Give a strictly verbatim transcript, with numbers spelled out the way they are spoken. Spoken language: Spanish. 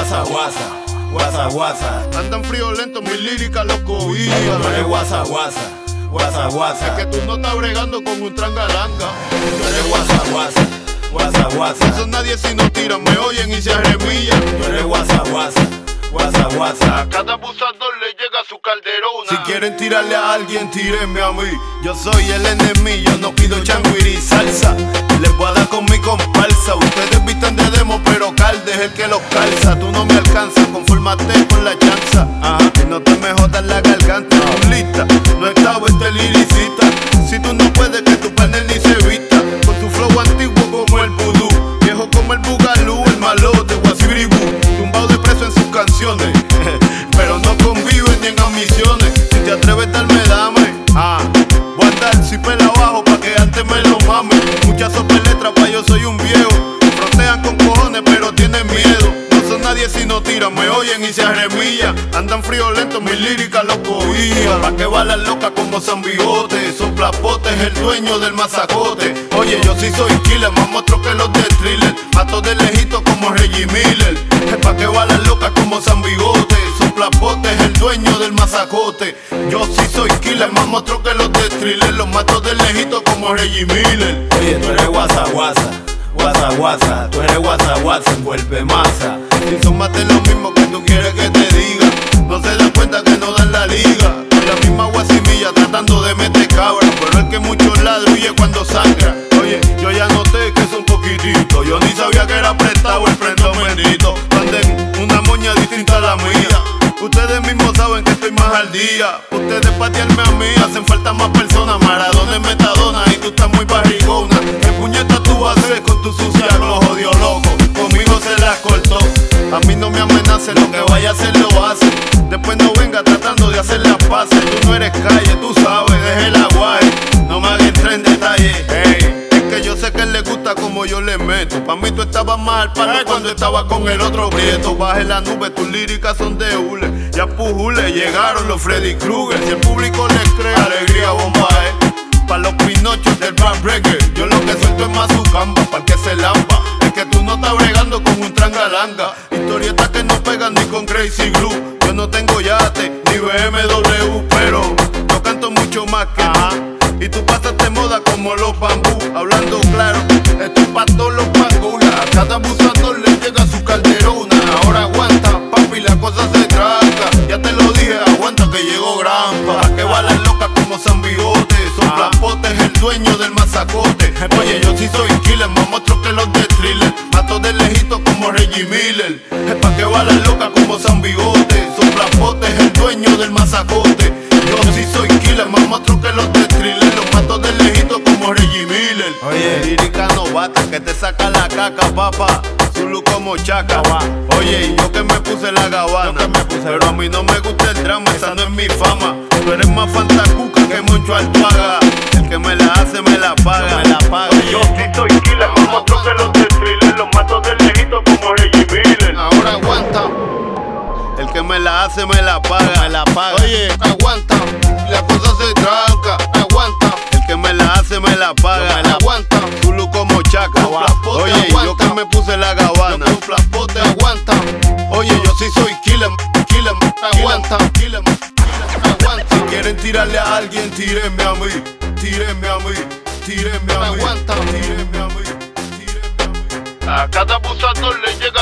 guasa, guasa, guasa, guasa. Andan friolentos, mi lírica los cobija. Tú eres guasa, guasa, guasa, guasa. Es que tú no estás bregando con un trangalanga. Tú eres guasa, guasa, guasa, guasa. Eso nadie si no tiran, me oyen y se arremillan. Tú eres guasa, guasa, guasa, guasa. A cada abusador le llega su calderona. Si quieren tirarle a alguien, tírenme a mí. Yo soy el enemigo, no pido changuiri y salsa. Les voy a dar con mi comparsa. Ustedes visten de demo, pero Calde es el que los calza. Tú no me alcanzas, confórmate con la chanza. Ajá, y no te me jodas la garganta. No lista, no estaba este liricista. Si tú no puedes, que tu panel ni se vista. Con tu flow antiguo como el vudú, viejo como el bugalú, el malote, guasibiribú. Tumbado de preso en sus canciones, pero no conviven ni en ambiciones. Si te atreves a darme, dame. Ah, voy a andar si pela abajo pa' que antes me lo mames. Muchas sopeletras pa' yo soy un viejo. Frontean con cojones pero tienen miedo. No son nadie si no tiran, me oyen y se arremillan. Andan friolentos, mis líricas los cobija. Pa' que balan locas como San Bigote. Son plapotes, el dueño del mazacote. Oye, yo sí soy killer, más monstruo que los de Thriller. Mato de lejito como Reggie Miller. Pa' que balan locas como San Bigote. Son plapotes, el dueño del mazacote. Yo sí soy killer, más monstruo que los de Thriller. Los mato de lejito como Reggie Miller. Oye, tú eres guasa, guasa, guasa, guasa. Tú eres guasa, guasa, envuelve masa. Si son más de lo mismo que tú quieres que te diga, no se dan cuenta que no dan la liga. La misma guasimilla tratando de meter cabra, pero el que mucho ladra huye cuando sangra. Oye, yo ya noté que es un poquitito. Yo ni sabía que era prestado el prendo bendito. Anden una moña distinta a la mía. Ustedes mismos saben que estoy más al día. Ustedes patearme a mí, hacen falta más personas. Maradona es metadona y tú estás muy barrigona. ¿Qué puñeta tú haces con tu sucia glow, jodido loco? Conmigo se la cortó. A mí no me amenacen, lo que vaya a hacer lo hace. Después no venga tratando de hacer las paces. Tú no eres calle, tú sabes, deje el aguaje. No me hagas entrar en detalle. Hey, es que yo sé que le gusta como yo le meto. Pa' mí tú estabas más al palo cuando estaba con el otro prieto. Baje la nube, tus líricas son de hule. Ya pujule, llegaron los Freddy Krueger. Si el público les cree, alegría bombaje. Pa' los pinochos del rap reggae, yo lo que suelto es mazucamba, pa' el que se lampa. Es que tú no estás bregando con un trangalanga. Historietas que no pegan ni con Crazy Glue. Yo no tengo yate, ni B M W, pero yo canto mucho más que tú. Y tú pasaste moda como los bambú. Hablando claro, esto es pa' todos los pangulas. A cada abusador le llega su calderona. Ahora aguanta, papi, la cosa se tranca. Ya te lo dije, aguanta que llegó Grampa. Pa' que balan locas como San Bigote. Son plapotes, el dueño del mazacote. Oye, yo sí soy killer, más monstruo que los de Thriller. Mato de lejito como Reggie Miller. Es pa' que balan locas como San Bigote. Son plapotes, el dueño del mazacote. Yo sí soy killer, más monstruo que los de Thriller. Los mato de lejito como Reggie Miller. Oye, lírica novata que te saca la caca, papá. Zulu como chaca. Oye, y yo que me puse la gabana, me puse, pero a mí no me gusta el drama, esa no es mi fama. Tú eres más fantacuca que Moncho Altuaga. El que me la hace me la paga. Me la paga. Yo sí soy killer, más monstruo que los de Thriller. Los mato de lejito como Reggie Miller. Ahora aguanta. El que me la hace me la paga. Me la paga. Oye, aguanta. La cosa se tranca. Aguanta. El que me la hace me la paga. Me la aguanta. Zulu como chaca. Oye, aguanta. Yo que me puse la gabana. Yo flapote aguanta. Oye, yo sí soy killer, killer, aguanta. Killer, aguanta. Si quieren tirarle a alguien, tírenme a mí. Tírenme a mí. Tírenme a mí. Aguanta. Tírenme a mí. Tírenme a mí. A cada abusador le llega